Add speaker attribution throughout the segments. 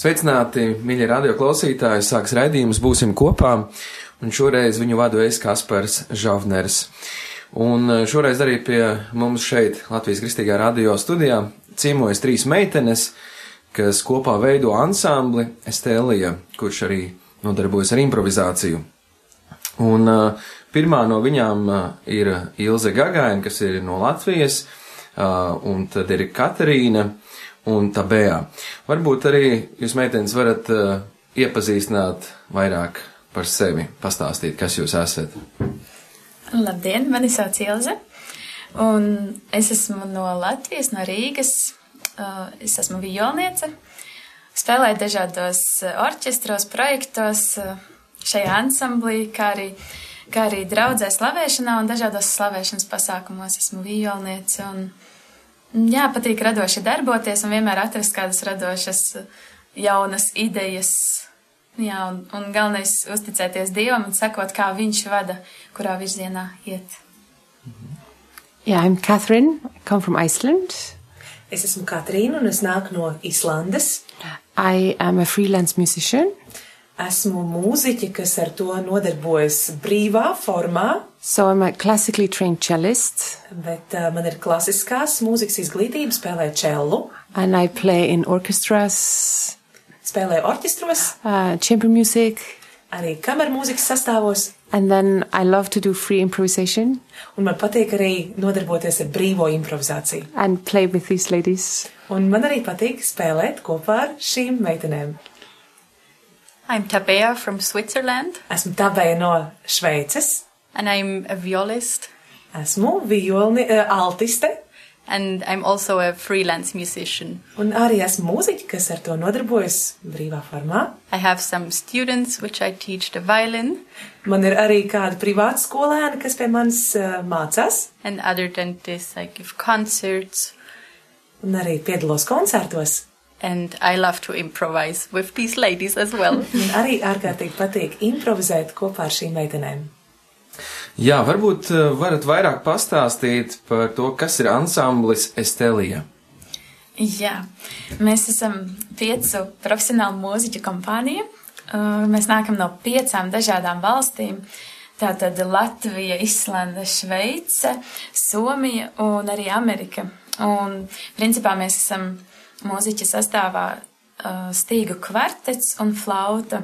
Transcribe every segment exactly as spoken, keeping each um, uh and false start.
Speaker 1: Sveicināti, mīļie radio klausītāji, sāks raidījums Būsim kopā, un šoreiz viņu vadu es, Kaspars Žavners. Un šoreiz arī pie mums šeit, Latvijas Kristīgā radio studijā, ciemojas trīs meitenes, kas kopā veido ansambli Estēlija, kurš arī nodarbojas ar improvizāciju. Un uh, pirmā no viņām uh, ir Ilze Gagaina, kas ir no Latvijas, uh, un tad ir Katerīna un Tabea. Varbūt arī jūs, meitenes, varat uh, iepazīstināt vairāk par sevi, pastāstīt, kas jūs esat.
Speaker 2: Labdien, mani sauc Ilze, un es esmu no Latvijas, no Rīgas. Uh, es esmu violniece, spēlēju dažādos orķestros, projektos, uh, šajā ansamblī, kā arī, kā arī draudzē slavēšanā un dažādos slavēšanas pasākumos esmu violniece. Un, jā, patīk radoši darboties un vienmēr atrast kādas radošas jaunas idejas. Jā, un, un galvenais uzticēties Dievam un sekot, kā viņš vada, kurā virzienā iet.
Speaker 3: Yeah, I'm Catherine. I come from Iceland.
Speaker 4: Es esmu Katrīna un es nāku no Islandes.
Speaker 3: I am a freelance musician.
Speaker 4: Esmu mūziķi, kas ar to nodarbojas brīvā formā.
Speaker 3: So I'm a classically trained cellist.
Speaker 4: Bet uh, man ir klasiskās mūzikas izglītība, spēlēju čellu.
Speaker 3: And I play in orchestras.
Speaker 4: Spēlēju orķestros.
Speaker 3: Uh, chamber music.
Speaker 4: Arī kamermūzikas sastāvos.
Speaker 3: And then I love to do free improvisation.
Speaker 4: Un man patīk arī nodarboties ar brīvo improvizāciju.
Speaker 3: And play with these ladies.
Speaker 4: Un man arī patīk spēlēt kopā ar šīm meitenēm.
Speaker 5: I'm Tabea from Switzerland.
Speaker 4: Esmu Tabea no Šveices.
Speaker 5: And I'm a violist.
Speaker 4: Esmu violni, uh, altiste.
Speaker 5: And I'm also a freelance musician.
Speaker 4: Un arī esmu mūziķi, kas ar to nodarbojas brīvā formā.
Speaker 5: I have some students which I teach the violin.
Speaker 4: Man ir arī kāda privāta skolēna, kas pie manis uh, mācās.
Speaker 5: And other than this, I give concerts.
Speaker 4: Un arī piedalos koncertos.
Speaker 5: And I love to improvise with these ladies as well.
Speaker 4: Man arī ārkārtīgi patīk improvizēt kopā ar šīm meitenēm.
Speaker 1: Jā, varbūt varat vairāk pastāstīt par to, kas ir ansamblis Estēlija.
Speaker 2: Jā, mēs esam piecu profesionālu mūziķu kompānija. Mēs nākam no piecām dažādām valstīm. Tātad Latvija, Islanda, Šveice, Somija un arī Amerika. Un principā mēs esam mūziķa sastāvā uh, stīgu kvartets un flauta.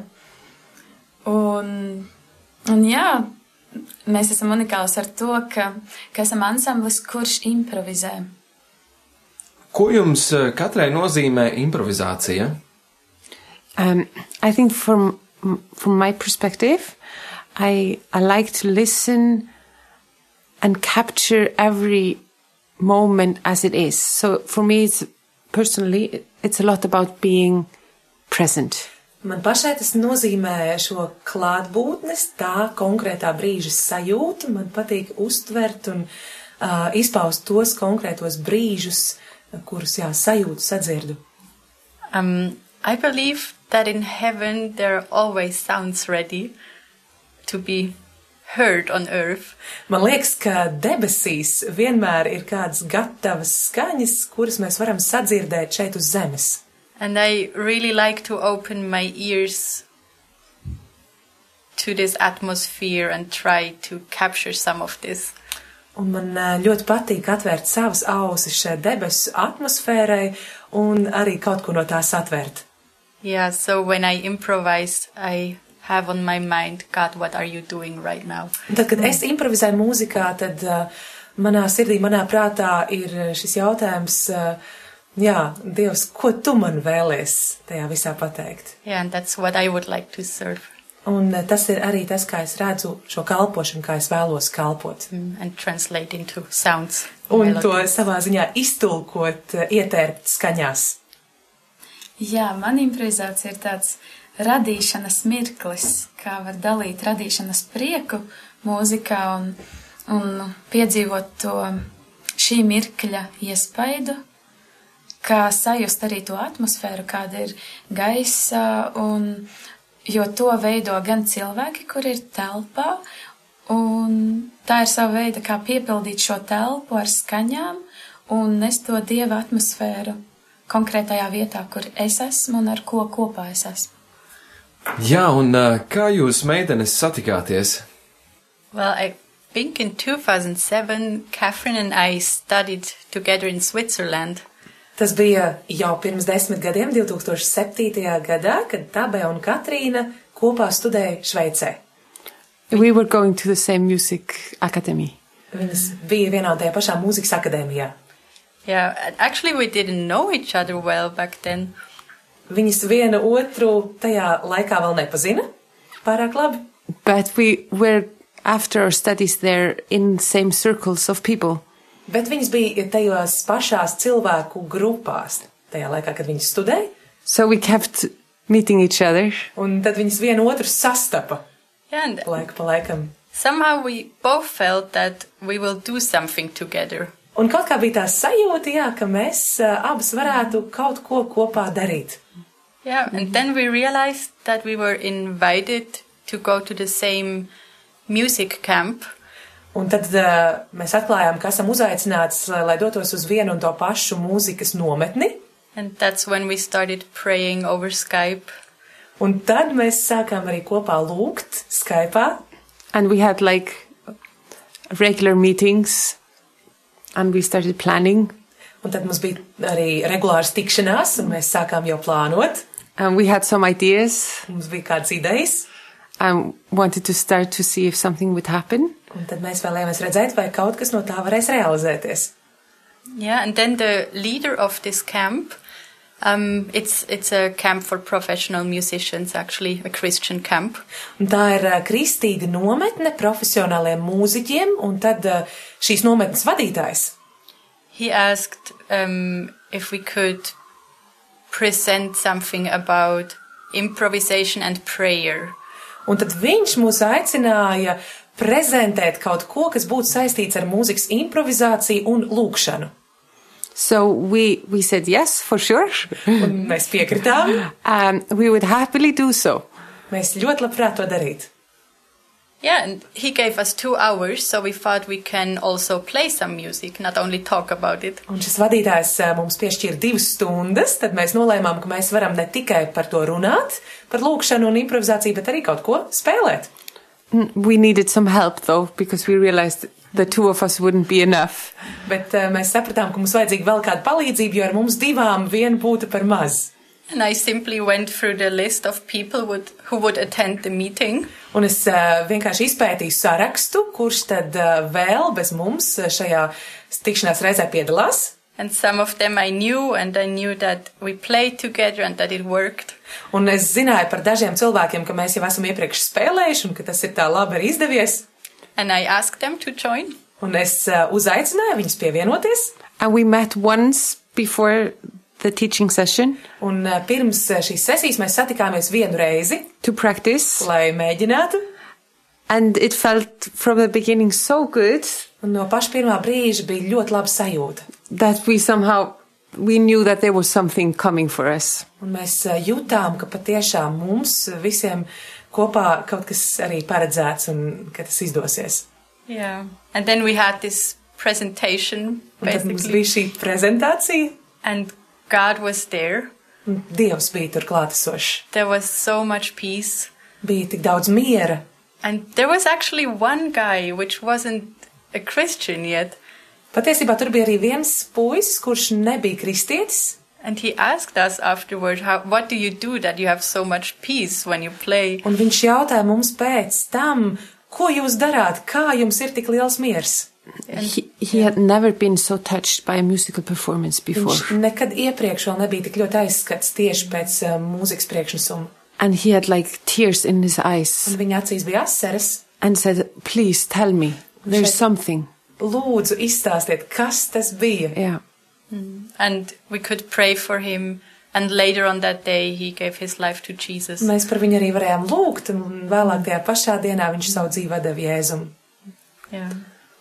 Speaker 2: Un, un jā, mēs esam unikāls ar to, ka, ka esam ansamblis, kurš improvizē.
Speaker 1: Ko jums katrai nozīmē improvizācija?
Speaker 3: Um, I think from, from my perspective, I, I like to listen and capture every moment as it is. So for me, it's personally, it's a lot about being present.
Speaker 4: Man pašai tas nozīmē šo klātbūtnes, tā konkrētā brīža sajūtu. Man patīk uztvert un uh, izpaust tos konkrētos brīžus, kurus, jā, sajūtu, sadzirdu.
Speaker 5: Um, I believe that in heaven there are always sounds ready to be heard on earth.
Speaker 4: Man liekas, ka debesīs vienmēr ir kādas gatavas skaņas, kuras mēs varam sadzirdēt šeit uz zemes.
Speaker 5: And I really like to open my ears to this atmosphere and try to capture some of this.
Speaker 4: Un man ļoti patīk atvērt savas ausis šai debesu atmosfērai un arī kaut ko no tās atvērt.
Speaker 5: Yeah, so when I improvise, I have on my mind, God, what are you doing right now?
Speaker 4: Tad, kad es improvizēju mūzikā, tad uh, manā sirdī, manā prātā ir šis jautājums, uh, jā, Dievs, ko tu man vēlies tajā visā pateikt?
Speaker 5: Yeah, and that's what I would like to serve.
Speaker 4: Un uh, tas ir arī tas, kā es redzu šo kalpošanu, kā es vēlos kalpot.
Speaker 5: Mm, and translate into sounds.
Speaker 4: Un melody. To savā ziņā iztulkot, uh, ietērpt skaņās.
Speaker 2: Jā, man improvizācija ir tāds radīšanas mirklis, kā var dalīt radīšanas prieku mūzikā un, un piedzīvot to šī mirkļa iespaidu, kā sajust arī to atmosfēru, kāda ir gaisā, un, jo to veido gan cilvēki, kur ir telpā, un tā ir sava veida, kā piepildīt šo telpu ar skaņām un nest to Dieva atmosfēru konkrētajā vietā, kur es esmu un ar ko kopā es esmu.
Speaker 1: Jā, un uh, kā jūs meitenes satikāties?
Speaker 5: Well, I think in two thousand seven, Catherine and I studied together in Switzerland.
Speaker 4: Tas bija jau pirms desmit gadiem, two thousand seven. gadā, kad Tabe un Katrīna kopā studēja Šveicē.
Speaker 3: We were going to the same music academy.
Speaker 4: Viņas bija vienā un tajā pašā mūzikas akadēmijā.
Speaker 5: Yeah, and actually we didn't know each other well back then.
Speaker 4: Viņas viena otru tajā laikā vēl nepazina pārāk labi.
Speaker 3: But we were, after our studies there, in same circles of people.
Speaker 4: Bet viņas bija tajos pašās cilvēku grupās tajā laikā, kad viņas studēja.
Speaker 3: So we kept meeting each other.
Speaker 4: Un tad viņas vienu otru sastapa
Speaker 5: Yeah, and
Speaker 4: laiku pa laikam.
Speaker 5: somehow we both felt that we will do something together.
Speaker 4: Un kaut kā bija tā sajūta, jā, ka mēs uh, abas varētu kaut ko kopā darīt.
Speaker 5: Yeah, and then we realized that we were invited to go to the same music camp.
Speaker 4: Un tad uh, mēs atklājām, ka esam uzaicināts, lai, lai dotos uz vienu un to pašu mūzikas nometni.
Speaker 5: And that's when we started praying over Skype.
Speaker 4: Un tad mēs sākām arī kopā lūgt Skype'ā.
Speaker 3: And we had like regular meetings. And we started planning.
Speaker 4: Un tad mums bija arī regulāras tikšanās, un mēs sākām jau plānot.
Speaker 3: And we had some ideas.
Speaker 4: Mums bija kādas idejas.
Speaker 3: And wanted to start to see if something would happen.
Speaker 4: Un tad mēs vēlējāmies redzēt, vai kaut kas no tā varēs realizēties.
Speaker 5: Yeah, and then the leader of this camp, um, it's it's a camp for professional musicians, actually, a Christian camp.
Speaker 4: Un tā ir uh, kristīga nometne profesionāliem mūziķiem, un tad uh, šīs nometnes vadītājs.
Speaker 5: He asked um, if we could present something about improvisation and prayer.
Speaker 4: Un tad viņš mūs aicināja prezentēt kaut ko, kas būtu saistīts ar mūzikas improvizāciju un lūkšanu.
Speaker 3: So we, we said yes, for sure.
Speaker 4: Un mēs piekritām.
Speaker 3: Um, we would happily do so.
Speaker 4: Mēs ļoti labprāt to darītu.
Speaker 5: Yeah, and he gave us two hours, so we thought we can also play some music, not only talk about it.
Speaker 4: Un šis vadītājs uh, mums piešķīra divas stundas, tad mēs nolēmām, ka mēs varam ne tikai par to runāt, par lūkšanu un improvizāciju, bet arī kaut ko spēlēt.
Speaker 3: We needed some help though, because we realized the two of us wouldn't be enough.
Speaker 4: Bet uh, mēs sapratām, ka mums vajadzīga vēl kāda palīdzība, jo ar mums divām vien būtu par maz.
Speaker 5: And I simply went through the list of people would, who would attend the meeting.
Speaker 4: Un es uh, vienkārši izpētīju sarakstu, kurš tad uh, vēl bez mums šajā tikšanās reizē piedalās.
Speaker 5: And some of them I knew, and I knew that we played together and that it worked.
Speaker 4: Un es zināju par dažiem cilvēkiem, ka mēs jau esam iepriekš spēlējuši un ka tas ir tā labi arī izdevies.
Speaker 5: And I asked them to join.
Speaker 4: Un es uh, uzaicināju viņus pievienoties.
Speaker 3: And we met once before the teaching session.
Speaker 4: Un uh, pirms šīs sesijas mēs satikāmies vienu reizi,
Speaker 3: To practice.
Speaker 4: lai mēģinātu.
Speaker 3: And it felt from the beginning so good
Speaker 4: Un no paša pirmā brīža bija ļoti laba sajūta.
Speaker 3: that we somehow, we knew that there was something coming for us.
Speaker 4: Un mēs uh, jutām, ka patiešām mums visiem kopā kaut kas arī paredzēts un ka tas izdosies.
Speaker 5: Yeah. And then we had this presentation,
Speaker 4: Un tad mums
Speaker 5: basically.
Speaker 4: bija šī prezentācija,
Speaker 5: And God was there.
Speaker 4: un Dievs bija tur klātesošs.
Speaker 5: There was so much peace.
Speaker 4: Bija tik daudz miera.
Speaker 5: And there was actually one guy which wasn't a Christian yet.
Speaker 4: Patiesībā tur bija arī viens puisis, kurš nebija kristietis.
Speaker 5: And he asked us afterward, how, what do you do that you have so much peace when you play?
Speaker 4: Un viņš jautāja mums pēc tam, ko jūs darāt, kā jums ir tik liels miers.
Speaker 3: He, he had never been so touched by a musical performance before.
Speaker 4: Viņš nekad iepriekš vēl nebija tik ļoti aizskats tieši pēc uh, mūzikas priekšnesuma.
Speaker 3: And he had like tears in his eyes
Speaker 4: Un viņa acīs bija asaras.
Speaker 3: and said, please tell me, there's
Speaker 4: Shed-
Speaker 3: something.
Speaker 4: Lūdzu, izstāstiet, kas tas bija.
Speaker 3: Yeah.
Speaker 5: And we could pray for him. And later on that day, he gave his life to Jesus.
Speaker 4: Mēs par viņu arī varējām lūgt, un vēlāk tajā pašā dienā viņš savu dzīvi deva Jēzum.
Speaker 5: Yeah.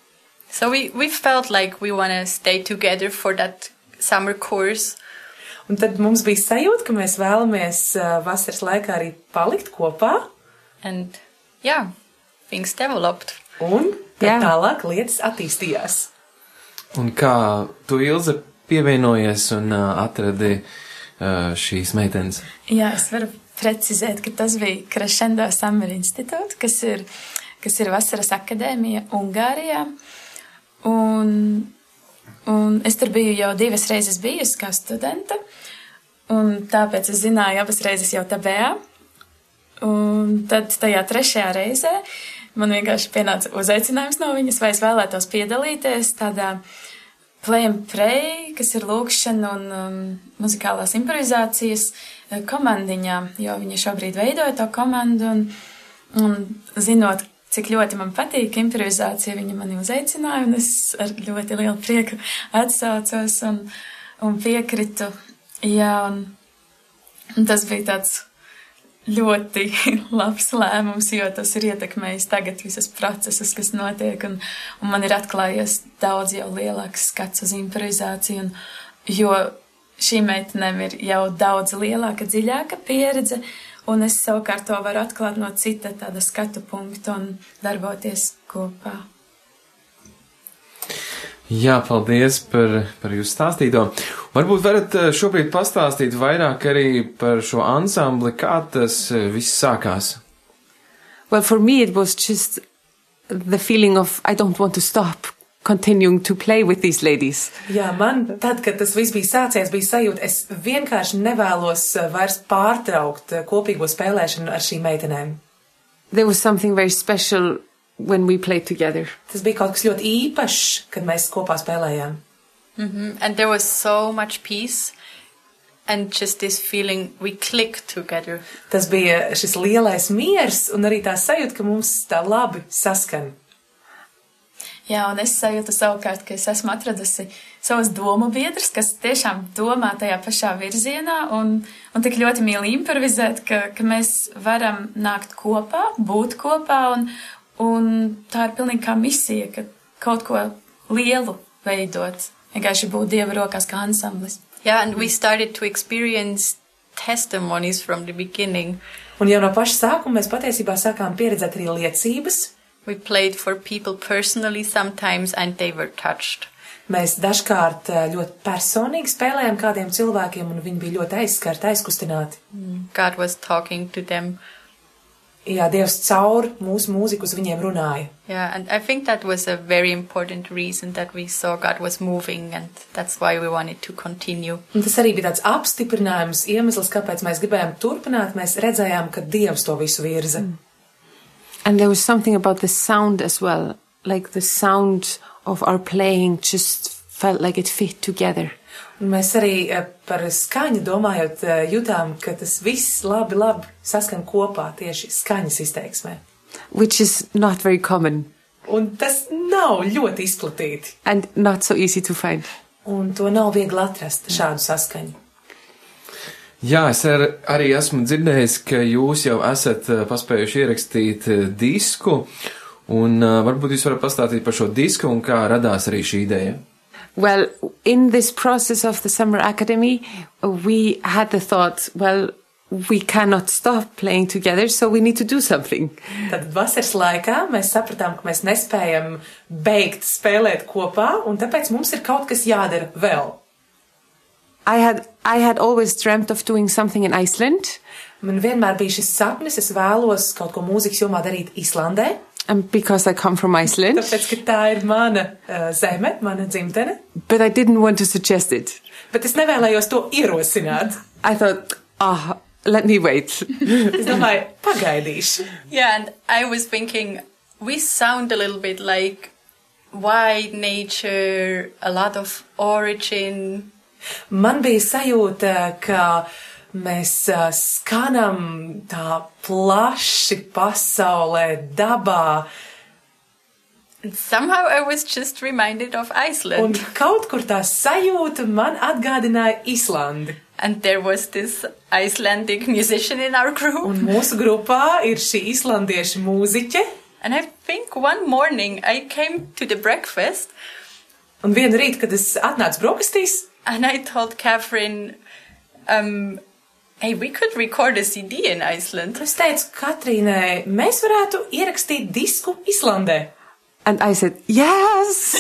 Speaker 5: So we, we felt like we want to stay together for that summer course.
Speaker 4: Un tad mums bija sajūta, ka mēs vēlamies uh, vasaras laikā arī palikt kopā,
Speaker 5: And yeah, things developed.
Speaker 4: un tad
Speaker 3: Jā.
Speaker 4: tālāk lietas attīstījās.
Speaker 1: Un kā tu, Ilze, pievienojies un uh, atradi uh, šīs meitenes?
Speaker 2: Jā, es varu precizēt, ka tas bija Crescendo Summer Institute, kas ir, kas ir vasaras akadēmija Ungārijā. Un, un es tur biju jau divas reizes bijusi kā studenta, un tāpēc es zināju abas reizes jau Tabējā. Un tad tajā trešajā reizē man vienkārši pienāca uzaicinājums no viņas, vai es vēlētos piedalīties tādā Play and Pray, kas ir lūkšana un um, muzikālās improvizācijas komandiņā, jo viņa šobrīd veidoja to komandu, un, un zinot, cik ļoti man patīk improvizācija, viņa mani uzaicināja, un es ar ļoti lielu prieku atsaucos un, un piekritu. Jā, un, un tas bija tāds ļoti labs lēmums, jo tas ir ietekmējis tagad visas procesus, kas notiek, un, un man ir atklājies daudz jau lielāks skats uz improvizāciju, un, jo šī meitenēm ir jau daudz lielāka, dziļāka pieredze, un es savukārt to varu atklāt no cita tāda skatu punkta un darboties kopā.
Speaker 1: Jā, paldies par, par jūsu stāstīto. Varbūt varat šobrīd pastāstīt vairāk arī par šo ansambli, kā tas viss sākās?
Speaker 3: Well, for me it was just the feeling of I don't want to stop continuing to play with these ladies.
Speaker 4: Jā, man tad, kad tas viss bija sācies, bija sajūta, es vienkārši nevēlos vairs pārtraukt kopīgo spēlēšanu ar šīm meitenēm.
Speaker 3: There was something very special when we played together.
Speaker 4: Tas bija kaut kas ļoti īpašs, kad mēs kopā spēlējām.
Speaker 5: Mm-hmm. And there was so much peace and just this feeling we clicked together.
Speaker 4: Tas bija šis lielais miers un arī tā sajūta, ka mums tā labi saskan.
Speaker 2: Jā, un es sajūtu savukārt, ka es esmu atradusi savus domu biedrus, kas tiešām domā tajā pašā virzienā un, un tik ļoti mīl improvizēt, ka, ka mēs varam nākt kopā, būt kopā un Un tā ir pilnīgi kā misija, ka kaut ko lielu veidot, vienkārši būt Dieva rokās kā ansamblis.
Speaker 5: Yeah, and we started to experience testimonies from the beginning.
Speaker 4: Un jau no paša sākuma mēs patiesībā sākām pieredzēt arī liecības.
Speaker 5: We played for people personally sometimes and they were touched.
Speaker 4: Mēs dažkārt ļoti personīgi spēlējām kādiem cilvēkiem un viņi bija ļoti aizskarti, aizkustināti.
Speaker 5: God was talking to them.
Speaker 4: Jā, Dievs caur mūsu mūziku uz viņiem runāja.
Speaker 5: Yeah, and I think that was a very important reason that we saw God was moving and that's why we wanted to continue.
Speaker 4: Un tas arī bija tāds apstiprinājums, iemesls, kāpēc mēs gribējām turpināt. Mēs redzējām, ka Dievs to visu virza.
Speaker 3: Mm. And there was something about the sound as well. Like the sound of our playing just felt like it fit together.
Speaker 4: Un mēs arī par skaņu domājot jutām, ka tas viss labi, labi saskan kopā tieši skaņas izteiksmē.
Speaker 3: Which is not very common.
Speaker 4: Un tas nav ļoti izplatīti.
Speaker 3: And not so easy to find.
Speaker 4: Un to nav viegli atrast, šādu saskaņu.
Speaker 1: Jā, es ar, arī esmu dzirdējis, ka jūs jau esat paspējuši ierakstīt disku, un varbūt jūs varat pastāstīt par šo disku un kā radās arī šī ideja.
Speaker 3: Well, in this process of the Summer Academy, we had the thought, well, we cannot stop playing together, so we need to do something.
Speaker 4: Tad vasaras laikā mēs sapratām, ka mēs nespējam beigt spēlēt kopā, un tāpēc mums ir kaut kas jādara vēl.
Speaker 3: I had, I had always dreamt of doing something in Iceland.
Speaker 4: Man vienmēr bija šis sapnis, es vēlos kaut ko mūzikas jomā darīt Islandē.
Speaker 3: And because I come from Iceland.
Speaker 4: Tāpēc, ka tā ir mana uh, zeme, mana dzimtene.
Speaker 3: But I didn't want to suggest it.
Speaker 4: Bet es nevēlējos to ierosināt.
Speaker 3: I thought, ah, oh, let me wait.
Speaker 4: Es domāju, pagaidīšu.
Speaker 5: Yeah, and I was thinking, we sound a little bit like wild nature, a lot of origin.
Speaker 4: Man bija sajūta, ka mēs uh, skanam tā plaši pasaulē, dabā.
Speaker 5: And somehow I was just reminded of Iceland.
Speaker 4: Un kaut kur tā sajūta man atgādināja Islandi.
Speaker 5: And there was this Icelandic musician in our group.
Speaker 4: Un mūsu grupā ir šī islandiešu mūziķe.
Speaker 5: And I think one morning I came to the breakfast.
Speaker 4: Un vienu rītu, kad es atnācu brokastīs.
Speaker 5: And I told Catherine, um, hey, we could record a C D in Iceland.
Speaker 4: Es teicu Katrīnai, mēs varētu ierakstīt disku Islandē.
Speaker 3: And I said, yes!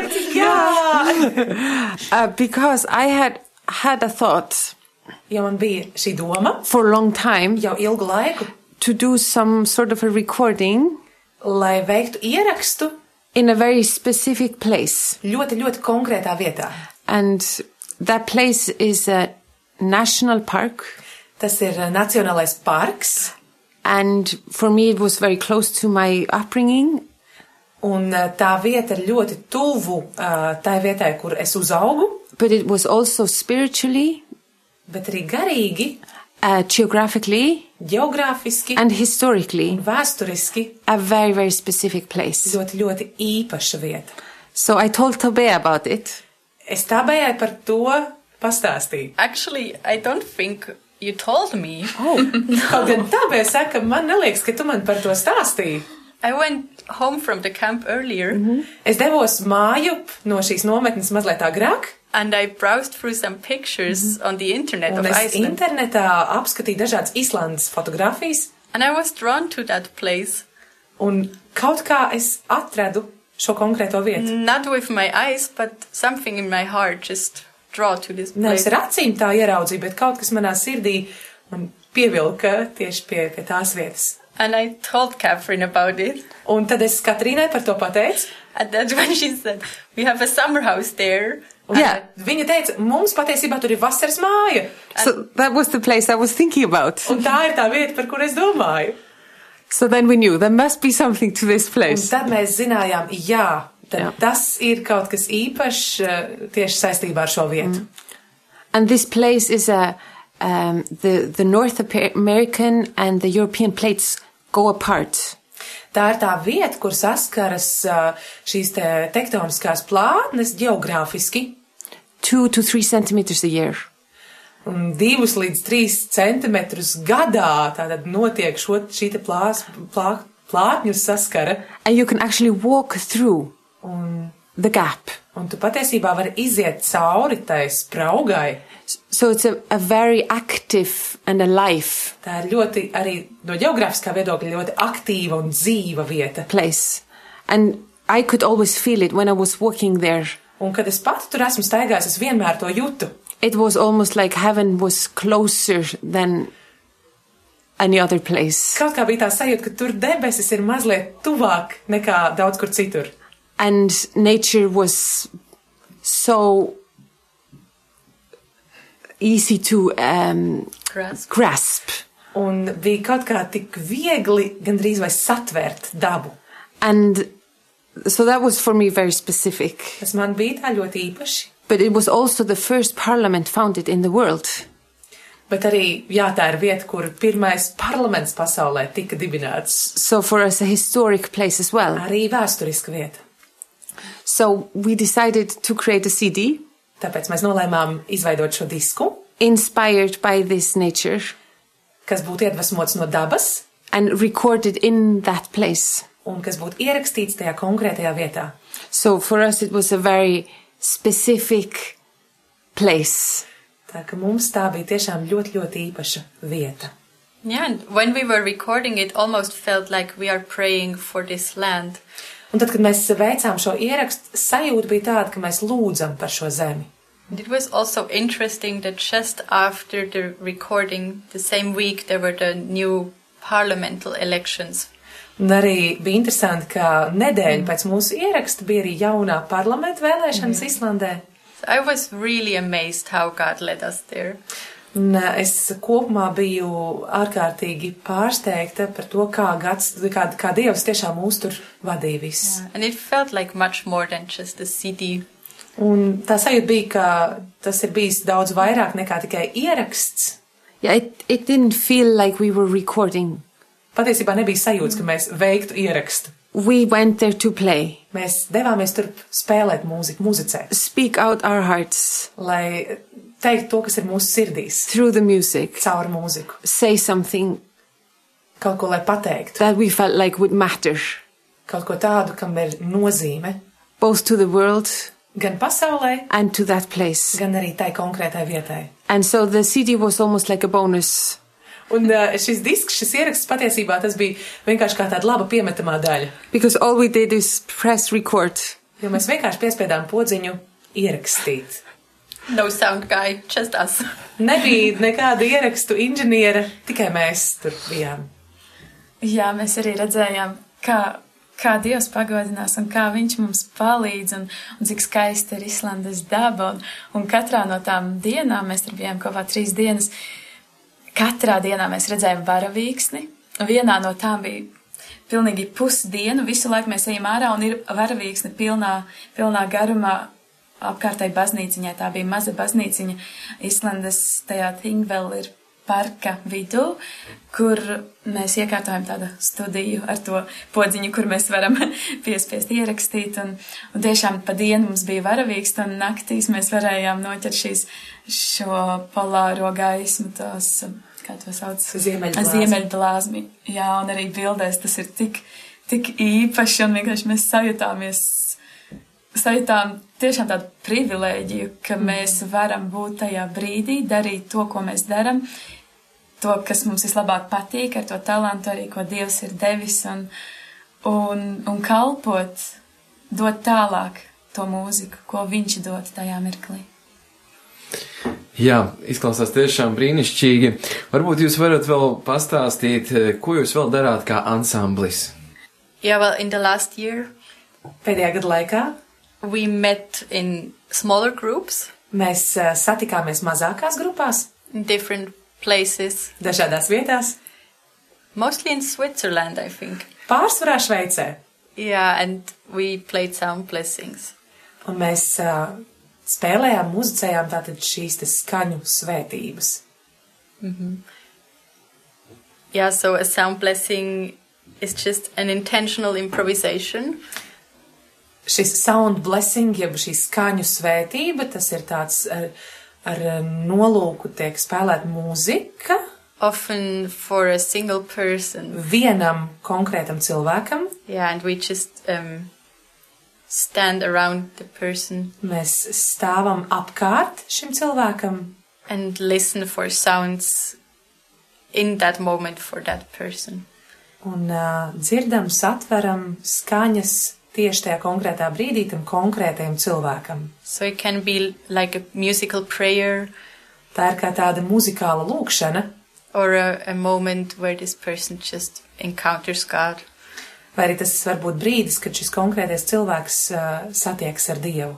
Speaker 3: uh, because I had had a thought
Speaker 4: Jo man bija šī doma
Speaker 3: for a long time
Speaker 4: jau ilgu laiku,
Speaker 3: to do some sort of a recording
Speaker 4: lai veiktu ierakstu
Speaker 3: in a very specific place.
Speaker 4: ļoti, ļoti konkrētā vietā.
Speaker 3: And that place is a national park.
Speaker 4: Tas ir uh, Nacionālais parks,
Speaker 3: And for me, it was very close to my upbringing.
Speaker 4: un uh, tā vieta ir ļoti tuvu uh, tai vietai, kur es uzaugu,
Speaker 3: But it was also spiritually,
Speaker 4: bet arī garīgi,
Speaker 3: uh, geographically,
Speaker 4: geogrāfiski
Speaker 3: and historically
Speaker 4: un vēsturiski
Speaker 3: a very, very specific place.
Speaker 4: ļoti, ļoti īpaša vieta.
Speaker 3: So I told Tobe about it.
Speaker 4: Es Tabejai par to pastāstīju.
Speaker 5: Actually, I don't think you told me.
Speaker 4: Kaut gan Tabeja saka, man neliekas, ka tu man par to stāstīji.
Speaker 5: I went home from the camp earlier
Speaker 4: Es devos māju no šīs nometnes mazliet agrāk,
Speaker 5: and I browsed through some pictures on the internet
Speaker 4: un
Speaker 5: of
Speaker 4: es
Speaker 5: Iceland.
Speaker 4: internetā apskatīju dažādas Islandes fotogrāfijas,
Speaker 5: And I was drawn to that place,
Speaker 4: un kaut kā es atradu šo konkrēto vietu.
Speaker 5: not with my eyes, but something in my heart just draw to this
Speaker 4: Nevis
Speaker 5: place.
Speaker 4: ar acīm tā ieraudzīju, bet kaut kas manā sirdī man pievilka tieši pie, pie tās vietas.
Speaker 5: And I told Catherine about it.
Speaker 4: Un tad es Katrīnai par to pateicu.
Speaker 5: And that's when she said, we have a summer house there.
Speaker 4: Un
Speaker 3: Jā.
Speaker 4: Viņa teica, mums patiesībā tur ir vasaras māja.
Speaker 3: So that was the place I was thinking about.
Speaker 4: Un tā ir tā vieta, par kur es domāju.
Speaker 3: So then we knew there must be something to this
Speaker 4: Un
Speaker 3: place.
Speaker 4: tad mēs zinājām, jā, tad
Speaker 3: Jā.
Speaker 4: tas ir kaut kas īpašs eh, tieši saistībā ar šo vietu.
Speaker 3: And this place is a um, the the North American and the European plates go apart.
Speaker 4: Tā ir tā vieta, kur saskaras eh, šīs te tektoniskās plātnes geogrāfiski.
Speaker 3: Two to three centimeters a year.
Speaker 4: Un divus līdz trīs centimetrus gadā tātad notiek šo, šī te plās, plā, plātņu saskara.
Speaker 3: And you can actually walk through
Speaker 4: Un,
Speaker 3: the gap.
Speaker 4: un tu patiesībā vari iziet cauri tai spraugai.
Speaker 3: So it's a, a very active and alive
Speaker 4: Tā ir ļoti arī no geogrāfiskā viedokļa ļoti aktīva un dzīva vieta.
Speaker 3: place. And I could always feel it when I was walking there.
Speaker 4: Un kad es pati tur esmu staigājis, es vienmēr to jūtu.
Speaker 3: It was almost like heaven was closer than any other place.
Speaker 4: Kaut kā bija tā sajūta, ka tur debesis ir mazliet tuvāk nekā daudz kur citur.
Speaker 3: And nature was so easy to um,
Speaker 5: Grasp.
Speaker 3: grasp.
Speaker 4: Un bija kaut kā tik viegli gandrīz vai satvērt dabu.
Speaker 3: And so that was for me very specific.
Speaker 4: Tas man bija tā ļoti īpaši.
Speaker 3: But it was also the first parliament founded in the world.
Speaker 4: Bet arī, jā, tā ir vieta, kur pirmais parlaments pasaulē tika dibināts.
Speaker 3: So for us, a historic place as well.
Speaker 4: Arī vēsturiska vieta.
Speaker 3: So we decided to create a C D
Speaker 4: Tāpēc mēs nolēmām izveidot šo disku,
Speaker 3: inspired by this nature
Speaker 4: kas būtu iedvesmots no dabas
Speaker 3: and recorded in that place.
Speaker 4: un kas būtu ierakstīts tajā konkrētajā vietā.
Speaker 3: So for us, it was a very specific place.
Speaker 4: Tā ka mums tā bija tiešām ļoti, ļoti īpaša vieta.
Speaker 5: Yeah, and when we were recording, it almost felt like we are praying for this land.
Speaker 4: Un tad, kad mēs veicām šo ierakstu, sajūta bija tāda, ka mēs lūdzam par šo zemi.
Speaker 5: And it was also interesting that just after the recording, the same week, there were the new parliamental elections.
Speaker 4: Un arī bija interesanti, ka nedēļa pēc mūsu ieraksta bija arī jaunā parlamenta vēlēšanas Islandē.
Speaker 5: So I was really amazed how God led us there.
Speaker 4: Un es kopumā biju ārkārtīgi pārsteigta par to, kā, gads, kā, kā Dievs tiešām mūs tur vadīja viss.
Speaker 5: And it felt like much more than just a C D.
Speaker 4: Un tā sajūta bija, ka tas ir bijis daudz vairāk nekā tikai ieraksts.
Speaker 3: Yeah, it, it didn't feel like we were recording.
Speaker 4: Patiesībā nebija sajūta, ka mēs veiktu ierakstu.
Speaker 3: We went there to play,
Speaker 4: Mēs devāmies tur spēlēt mūziku, muzicēt,
Speaker 3: speak out our hearts
Speaker 4: lai teiktu to, kas ir mūsu sirdīs,
Speaker 3: through the music,
Speaker 4: caur mūziku.
Speaker 3: say something
Speaker 4: Kaut ko, lai pateiktu,
Speaker 3: that we felt like would matter,
Speaker 4: kaut ko tādu, kam ir nozīme
Speaker 3: both to the world
Speaker 4: gan pasaulē,
Speaker 3: and to that place.
Speaker 4: gan arī tai konkrētai vietai.
Speaker 3: And so the C D was almost like a bonus.
Speaker 4: Un uh, šis disks, šis ieraksts patiesībā tas bija vienkārši kā tāda laba piemetamā daļa.
Speaker 3: Because all we did is press record.
Speaker 4: Jo mēs vienkārši piespiedām podziņu ierakstīt.
Speaker 5: No sound guy, just us.
Speaker 4: Nebija nekāda ierakstu inženiera, tikai mēs tur bijām.
Speaker 2: Jā, mēs arī redzējām, kā, kā Dievs pagodinās un kā viņš mums palīdz un, un cik skaista ir Islandes daba. Un, un katrā no tām dienām, mēs tur bijām kopā trīs dienas, katrā dienā mēs redzējām varavīksni. Vienā no tām bija pilnīgi pusdienu, visu laiku mēs ejam ārā un ir varavīksni pilnā, pilnā garumā apkārtai baznīciņai. Tā bija maza baznīciņa Islandes tajā Thingvel ir parka vidū, kur mēs iekārtojam tādu studiju ar to podziņu, kur mēs varam piespiest ierakstīt. Un, un tiešām pa dienu mums bija varavīksti un naktīs mēs varējām noķert šīs, šo polāro gaismu, tos, kā to sauc?
Speaker 4: Ziemeļblāzmi.
Speaker 2: Ziemeļblāzmi. Jā, un arī bildēs tas ir tik, tik īpaši un vienkārši mēs sajutāmies, sajūtām tiešām tādu privilēģiju, ka mēs varam būt tajā brīdī, darīt to, ko mēs daram, to, kas mums vislabāk patīk, ar to talantu arī, ko Dievs ir devis, un, un, un kalpot, dot tālāk to mūziku, ko viņš dod tajā mirklī.
Speaker 1: Jā, izklausās tiešām brīnišķīgi. Varbūt jūs varat vēl pastāstīt, ko jūs vēl darāt kā ansamblis?
Speaker 5: Yeah, well, in the last year,
Speaker 4: Pēdējā gada laikā
Speaker 5: we met in smaller groups
Speaker 4: mēs uh, satikāmies mazākās grupās,
Speaker 5: in different places,
Speaker 4: dažādās vietās,
Speaker 5: mostly in Switzerland, I think.
Speaker 4: pārsvarā Šveicē.
Speaker 5: Yeah, and we played sound blessings.
Speaker 4: Un mēs uh, spēlējām, muzicējām tātad šīs te skaņu svētības.
Speaker 5: Yeah, so a sound blessing is just an intentional improvisation.
Speaker 4: Šis sound blessing, jeb šī skaņu svētība, tas ir tāds ar, ar nolūku tiek spēlēt mūzika
Speaker 5: Often for a single person.
Speaker 4: vienam konkrētam cilvēkam.
Speaker 5: Yeah, and we just um, stand around the person
Speaker 4: Mēs stāvam apkārt šim cilvēkam
Speaker 5: and listen for sounds in that moment for that person.
Speaker 4: un uh, dzirdam, satveram skaņas tieši tajā konkrētā brīdī tam konkrētajam cilvēkam.
Speaker 5: So it can be like a musical prayer
Speaker 4: Tā ir kā tāda muzikāla lūkšana,
Speaker 5: or a, a moment where this person just encounters God.
Speaker 4: vai arī tas var būt brīdis, kad šis konkrētais cilvēks uh, satiekas ar Dievu.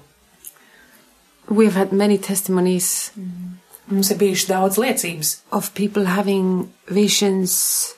Speaker 3: We've had many testimonies
Speaker 4: Mums ir bijuši daudz liecības,
Speaker 3: of people having visions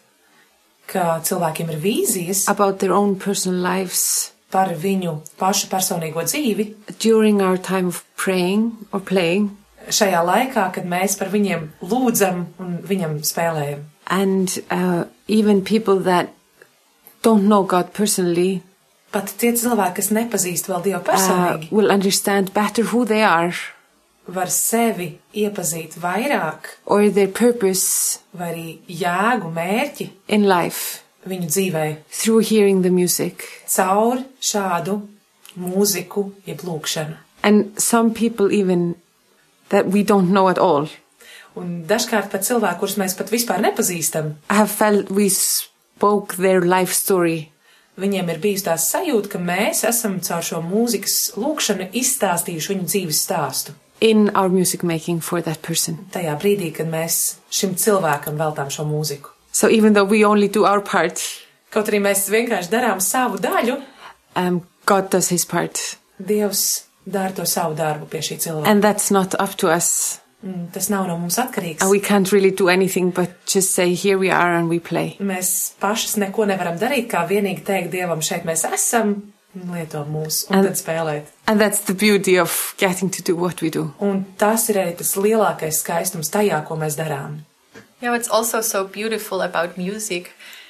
Speaker 4: ka cilvēkiem ir vīzijas
Speaker 3: about their own personal lives
Speaker 4: par viņu pašu personīgo dzīvi
Speaker 3: during our time of praying or playing.
Speaker 4: šajā laikā, kad mēs par viņiem lūdzam un viņam spēlējam.
Speaker 3: And uh, even people that don't know God personally
Speaker 4: Pat tie cilvēki, kas nepazīst vēl Dievu
Speaker 3: uh,
Speaker 4: personīgi,
Speaker 3: will understand better who they are
Speaker 4: var sevi iepazīt vairāk,
Speaker 3: or their purpose
Speaker 4: vai arī jēgu, mērķi
Speaker 3: in life
Speaker 4: viņu dzīvē
Speaker 3: through hearing the music.
Speaker 4: caur šādu mūziku, jeb lūkšanu.
Speaker 3: And some people even that we don't know at all
Speaker 4: Un dažkārt pat cilvēki, kurus mēs pat vispār nepazīstam,
Speaker 3: have felt we spoke their life story.
Speaker 4: viņiem ir bijusi tā sajūta, ka mēs esam caur šo mūzikas lūkšanu izstāstījuši viņu dzīves stāstu.
Speaker 3: In our music making for that person.
Speaker 4: Tajā brīdī, kad mēs šim cilvēkam veltām šo mūziku.
Speaker 3: So even though we only do our part,
Speaker 4: Kaut arī mēs vienkārši darām savu daļu,
Speaker 3: um, God does his part.
Speaker 4: Dievs dara to savu darbu pie šī cilvēka.
Speaker 3: And that's not up to us.
Speaker 4: Mm, Tas nav no mums atkarīgs.
Speaker 3: And we can't really do anything but just say, here we are and we play.
Speaker 4: Mēs pašas neko nevaram darīt, kā vienīgi teikt Dievam, šeit mēs esam, lieto mūs un
Speaker 3: And-
Speaker 4: tad spēlēt.
Speaker 3: And that's the beauty of getting to do what we do.
Speaker 4: Un tas ir arī tas lielākais skaistums tajā, ko mēs darām.
Speaker 5: Yeah, what's also so beautiful about music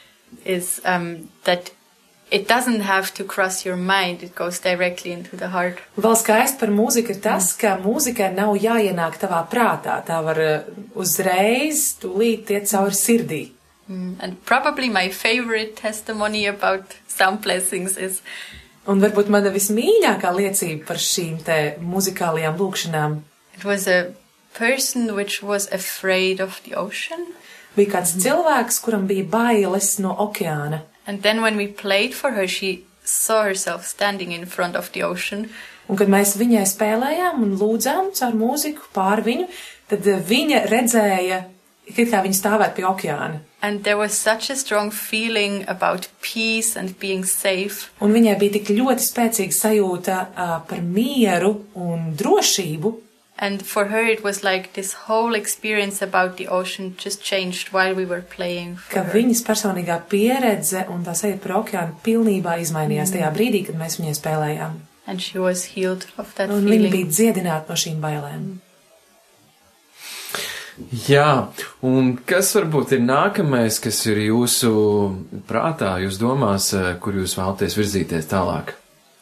Speaker 5: is um, that it doesn't have to cross your mind. It goes directly into the heart.
Speaker 4: Vēl skaisti par mūziku ir tas, ka mūzikai nav jāienāk tavā prātā. Tā var uh, uzreiz tūlīt iet cauri sirdī.
Speaker 5: Mm. And probably my favorite testimony about sound blessings is
Speaker 4: Un varbūt mana vismīļākā liecība par šīm te muzikālajām lūkšanām
Speaker 5: it was a person which was afraid of the ocean.
Speaker 4: Bija kāds cilvēks, kuram bija bailes no okeāna.
Speaker 5: And then when we played for her, she saw herself standing in front of the ocean.
Speaker 4: Un kad mēs viņai spēlējām un lūdzām caur mūziku pār viņu, tad viņa redzēja, kā viņa stāvēt pie okeāna.
Speaker 5: And there was such a strong feeling about peace and being safe.
Speaker 4: Un viņai bija tik ļoti spēcīga sajūta uh, par mieru un drošību.
Speaker 5: And for her it was like this whole experience about the ocean just changed while we were playing for
Speaker 4: Ka
Speaker 5: her.
Speaker 4: viņas personīgā pieredze un tā sajūta par okeānu pilnībā izmainījās tajā brīdī, kad mēs viņai spēlējām.
Speaker 5: And she was healed of that
Speaker 4: Un viņa
Speaker 5: feeling.
Speaker 4: bija dziedināta no šīm bailēm.
Speaker 1: Jā, un kas varbūt ir nākamais, kas ir jūsu prātā, jūs domās, kur jūs vēlaties virzīties tālāk?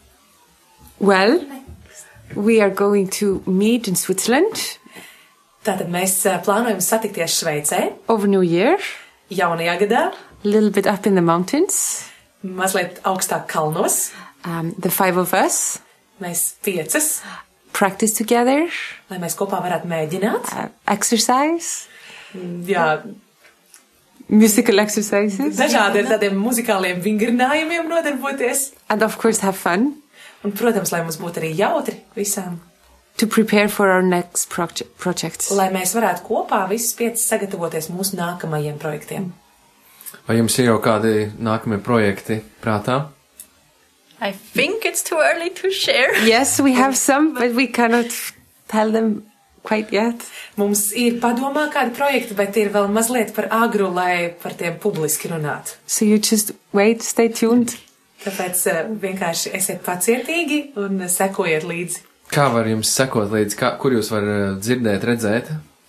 Speaker 3: Well, we are going to meet in Switzerland
Speaker 4: Tātad mēs uh, plānojam satikties Šveicē
Speaker 3: over New Year,
Speaker 4: jaunajā gadā,
Speaker 3: a little bit up in the mountains,
Speaker 4: mazliet augstāk kalnos.
Speaker 3: um, the five of us,
Speaker 4: Mēs piecas,
Speaker 3: practice together,
Speaker 4: lai mēs kopā varētu mēģināt.
Speaker 3: uh, exercise,
Speaker 4: Jā,
Speaker 3: musical exercises,
Speaker 4: dažādiem tādiem muzikāliem vingrinājumiem nodarboties.
Speaker 3: and of course have fun
Speaker 4: Un, protams, lai mums būtu arī jautri visām,
Speaker 3: to prepare for our next proje- projects.
Speaker 4: lai mēs varētu kopā visas piecas sagatavoties mūsu nākamajiem projektiem.
Speaker 1: Vai jums ir jau kādi nākamie projekti prātā?
Speaker 5: I think it's too early to share.
Speaker 3: Yes, we have some, but we cannot tell them quite yet.
Speaker 4: Mums ir padomā kādi projekti, bet ir vēl mazliet par agru, lai par tiem publiski runātu.
Speaker 3: So you just wait, stay tuned.
Speaker 4: Tāpēc uh, vienkārši esiet pacietīgi un uh, sekojiet līdzi.
Speaker 1: Kā var jums sekot līdzi, kā, kur jūs var eh, dzirdēt, redzēt?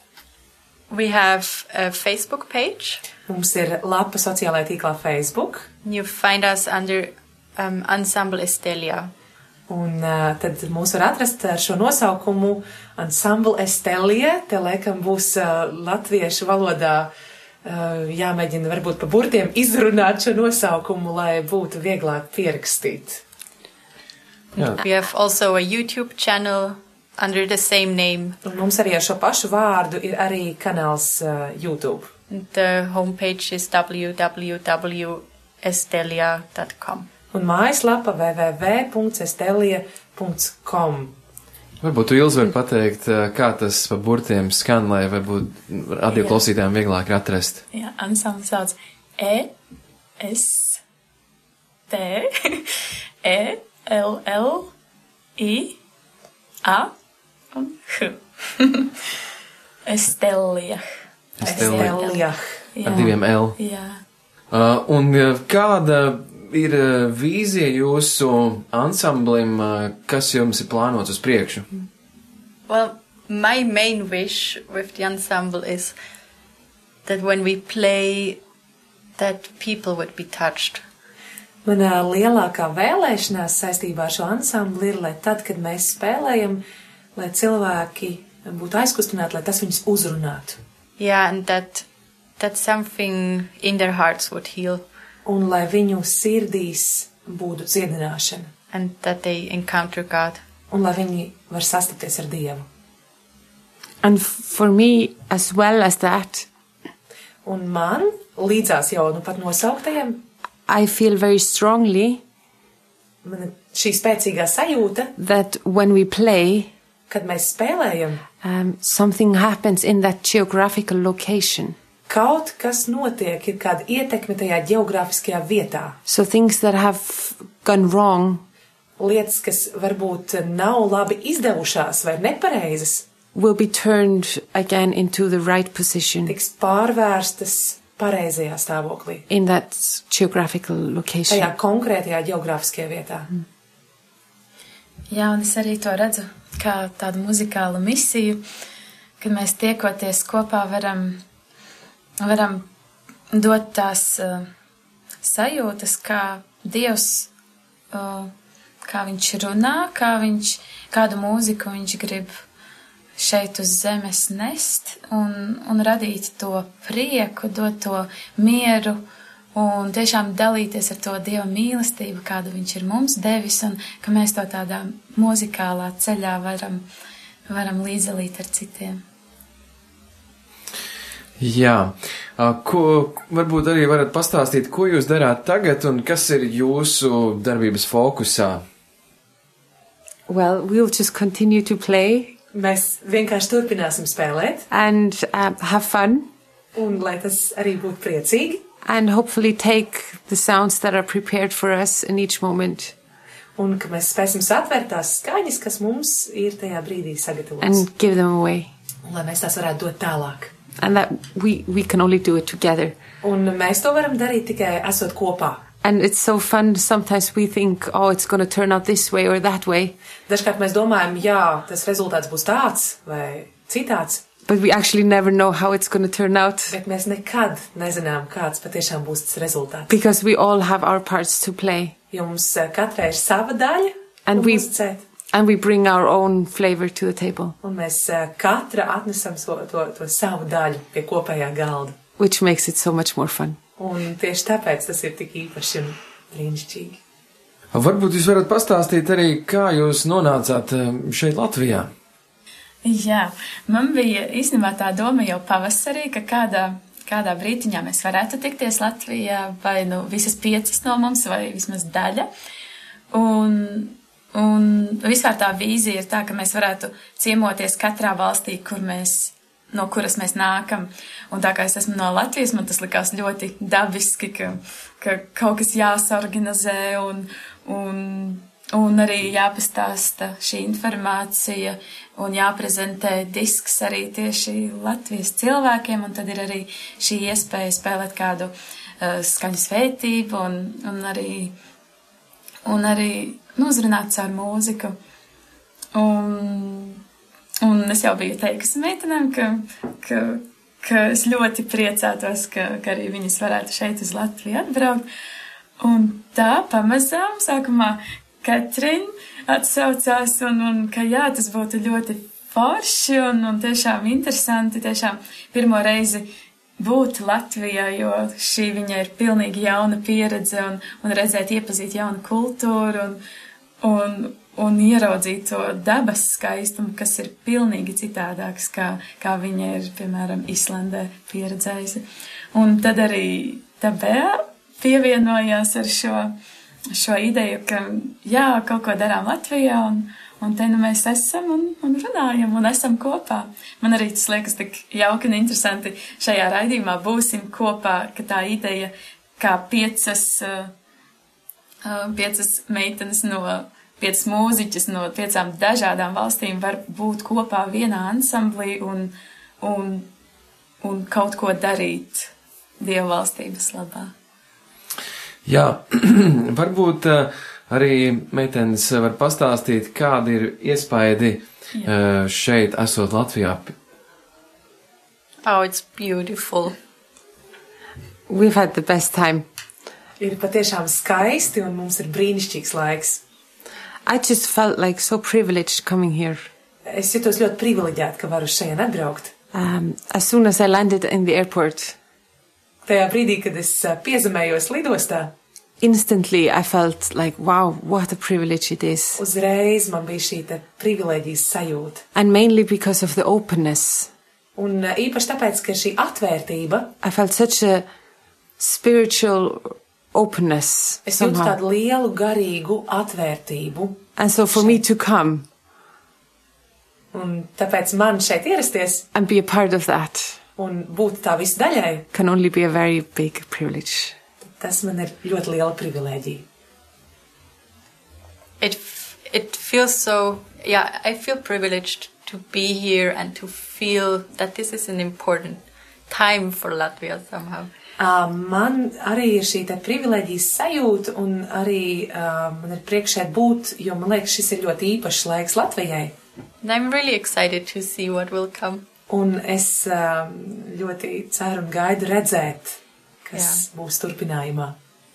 Speaker 5: We have a Facebook page.
Speaker 4: Mums ir lapa sociālajā tīklā Facebook,
Speaker 5: You find us under um, Ensemble Estelia.
Speaker 4: un uh, tad mūs var atrast ar šo nosaukumu Ensemble Estelia. Te laikam būs uh, latviešu valodā uh, jāmēģina varbūt pa burtiem izrunāt šo nosaukumu, lai būtu vieglāk pierakstīt.
Speaker 1: Jā.
Speaker 5: We have also a YouTube channel under the same name.
Speaker 4: Un mums arī ar šo pašu vārdu ir arī kanāls uh, YouTube.
Speaker 5: The homepage is w w w dot estelia dot com.
Speaker 4: Un mājaslapa w w w punkt estelia punkt com.
Speaker 1: Varbūt tu Ilz var pateikt, eh, kā tas pa burtiem skan, lai varbūt radio klausītājiem vieglāk ir atrast.
Speaker 2: Jā, ansambli sauc E, S, T, E, L, L, I, A un H. Estelia.
Speaker 1: Estelia.
Speaker 4: Estelia.
Speaker 1: Ar diviem L.
Speaker 2: Jā.
Speaker 1: Uh, un uh, kāda ir uh, vīzija jūsu ansamblim, uh, kas jums ir plānots uz priekšu?
Speaker 5: Well, my main wish with the ensemble is that when we play, that people would be touched.
Speaker 4: Manā lielākā vēlēšanās saistībā ar šo ansambli ir, lai tad, kad mēs spēlējam, lai cilvēki būtu aizkustināti, lai tas viņus uzrunātu.
Speaker 5: Yeah, and that that something in their hearts would heal,
Speaker 4: Un lai viņu sirdīs būtu dziedināšana.
Speaker 5: and that they encounter God.
Speaker 4: Un lai viņi var sastapties ar Dievu.
Speaker 3: And f- for me, as well as that,
Speaker 4: Un man, līdzās jau nu pat nosauktajam,
Speaker 3: I feel very strongly
Speaker 4: man ir šī spēcīgā sajūta,
Speaker 3: that when we play,
Speaker 4: kad mēs spēlējam,
Speaker 3: um, something happens in that geographical location.
Speaker 4: kaut kas notiek, ir kāda ietekme tajā geogrāfiskajā vietā.
Speaker 3: So things that have gone wrong
Speaker 4: Lietas, kas varbūt nav labi izdevušās vai nepareizas,
Speaker 3: will be turned again into the right position
Speaker 4: tiks pārvērstas pareizajā stāvoklī,
Speaker 3: in that geographical location.
Speaker 4: tajā konkrētajā geogrāfiskajā vietā.
Speaker 2: Jā, un es arī to redzu kā tādu muzikālu misiju, kad mēs tiekoties kopā varam, varam dot tās uh, sajūtas, kā Dievs, uh, kā viņš runā, kā viņš, kādu mūziku viņš grib šeit uz zemes nest un, un radīt to prieku, dot to mieru un tiešām dalīties ar to Dieva mīlestību, kādu viņš ir mums devis, un ka mēs to tādā muzikālā ceļā varam, varam līdzdalīt ar citiem.
Speaker 1: Jā, ko varbūt arī varat pastāstīt, ko jūs darāt tagad un kas ir jūsu darbības fokusā?
Speaker 3: Well, we'll just continue to play.
Speaker 4: Mēs vienkārši turpināsim spēlēt.
Speaker 3: And um, have fun.
Speaker 4: Un lai tas arī būtu priecīgi.
Speaker 3: And hopefully take the sounds that are prepared for us in each moment.
Speaker 4: Un ka mēs spēsim satvert tās skaņas, kas mums ir tajā brīdī sagatavotas.
Speaker 3: And give them away.
Speaker 4: Un lai mēs tās varētu dot tālāk.
Speaker 3: And that we, we can only do it together.
Speaker 4: Un mēs to varam darīt tikai esot kopā.
Speaker 3: And it's so fun. Sometimes we think, oh, it's going to turn out this way or that way.
Speaker 4: Dažkārt mēs domājam, jā, tas rezultāts būs tāds vai citāds.
Speaker 3: But we actually never know how it's going to turn out.
Speaker 4: Bet mēs nekad nezinām, kāds patiešām būs tas rezultāts.
Speaker 3: Because we all have our parts to play.
Speaker 4: Jo mums katrai ir sava daļa,
Speaker 3: and we
Speaker 4: muzicēt.
Speaker 3: And we bring our own flavor to the table.
Speaker 4: Un mēs katra atnesam to, to, to savu daļu pie kopējā galda.
Speaker 3: Which makes it so much more fun.
Speaker 4: Un tieši tāpēc tas ir tik īpaši un brīnišķīgi.
Speaker 1: Varbūt jūs varat pastāstīt arī, kā jūs nonācāt šeit Latvijā?
Speaker 2: Jā, man bija īstenībā tā doma jau pavasarī, ka kādā, kādā brītiņā mēs varētu tikties Latvijā, vai nu visas piecas no mums, vai vismaz daļa. Un, un vispār tā vīzija ir tā, ka mēs varētu ciemoties katrā valstī, kur mēs, no kuras mēs nākam. Un tā kā es esmu no Latvijas, man tas likās ļoti dabiski, ka, ka kaut kas jāsorganizē un, un, un arī jāpastāsta šī informācija un jāprezentē disks arī tieši Latvijas cilvēkiem. Un tad ir arī šī iespēja spēlēt kādu uh, skaņu svētību un, un arī, un arī nu, uzrunāt caur mūziku. Un, un es jau biju teikusi meitenēm, ka, ka, ka es ļoti priecātos, ka, ka arī viņas varētu šeit uz Latviju atbraukt. Un tā pamazām sākumā Katrīna atsaucās, un, un ka jā, tas būtu ļoti forši un, un tiešām interesanti, tiešām pirmo reizi būt Latvijā, jo šī viņa ir pilnīgi jauna pieredze un, un redzēt, iepazīt jaunu kultūru un, un, un ieraudzīt to dabas skaistumu, kas ir pilnīgi citādāks, kā, kā viņa ir, piemēram, Islandē pieredzējusi. Un tad arī Tabea pievienojās ar šo, šo ideju, ka jā, kaut ko darām Latvijā, un, un te nu mēs esam un, un runājam un esam kopā. Man arī tas liekas tik jauki un interesanti. Šajā raidījumā būsim kopā, ka tā ideja, kā piecas, uh, piecas meitenes no piecas mūziķas no piecām dažādām valstīm var būt kopā vienā ansamblī un, un, un kaut ko darīt Dieva valstības labā.
Speaker 1: Jā, varbūt arī meitenes var pastāstīt, kādi ir iespaidi Jā. šeit esot Latvijā.
Speaker 5: Oh, it's beautiful.
Speaker 3: We've had the best time.
Speaker 4: Ir patiešām skaisti un mums ir brīnišķīgs laiks.
Speaker 3: I just felt like so privileged coming here.
Speaker 4: Es jutos ļoti privileģēta, ka varu šeit atbraukt.
Speaker 3: Um, as soon as I landed in the airport,
Speaker 4: tajā brīdī, kad es piezemējos lidostā,
Speaker 3: instantly I felt like, wow, what a privilege it is.
Speaker 4: Uzreiz man bija šī te privileģijas sajūta.
Speaker 3: And mainly because of the openness.
Speaker 4: Un īpaši tāpēc, ka šī atvērtība,
Speaker 3: I felt such a spiritual openness.
Speaker 4: Es jūtu tādu lielu garīgu atvērtību.
Speaker 3: And so for šeit. me to come.
Speaker 4: Un tāpēc man šeit ierasties.
Speaker 3: And be a part of that.
Speaker 4: Un būt tā visu daļai.
Speaker 3: Can only be a very big privilege.
Speaker 4: Tas man ir ļoti liela privilēģija.
Speaker 5: It, it feels so, yeah, I feel privileged to be here and to feel that this is an important time for Latvia somehow.
Speaker 4: Uh, man arī ir šī te privileģijas sajūta un arī uh, man ir prieks šeit būt, jo man liekas, šis ir ļoti īpašs laiks Latvijai.
Speaker 5: And I'm really excited to see what will come.
Speaker 4: Un es uh, ļoti ceru un gaidu redzēt, kas Jā. būs turpinājumā.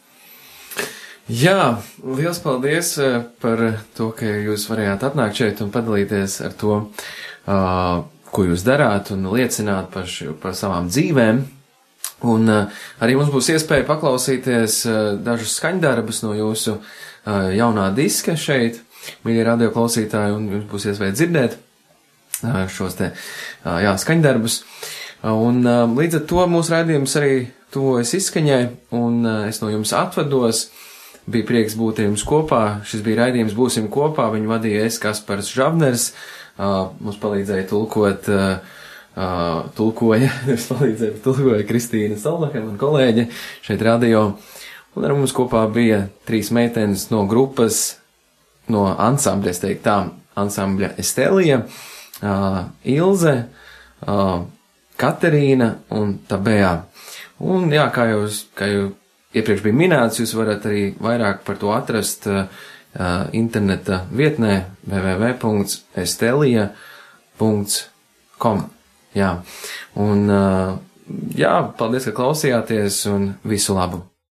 Speaker 1: Jā, liels paldies par to, ka jūs varējāt atnākt šeit un padalīties ar to, uh, ko jūs darāt un liecināt par, š, par savām dzīvēm. Un uh, arī mums būs iespēja paklausīties uh, dažus skaņdarbus no jūsu uh, jaunā diska šeit, mīļie radioklausītāji, un jums būs iespēja dzirdēt uh, šos te uh, jā, skaņdarbus. Un līdz ar to mūsu raidījums arī tuvojas izskaņai, un es no jums atvados. Bija prieks būt ar jums kopā. Šis bija raidījums Būsim kopā. Viņu vadīja es, Kaspars Žavners. Mums palīdzēja tulkot, tulkoja, es palīdzēju, tulkoja Kristīna Salmaka, man kolēģe šeit radio. Un ar mums kopā bija trīs meitenes no grupas, no ansambļa, es teiktu tā, ansambļa Estelija, uh, Ilze, uh, Katerīna un Tabējā. Un jā, kā jau, kā jau iepriekš bija minēts, jūs varat arī vairāk par to atrast uh, interneta vietnē w w w punkts estelija punkts com. Jā, un uh, jā, paldies, ka klausījāties un visu labu!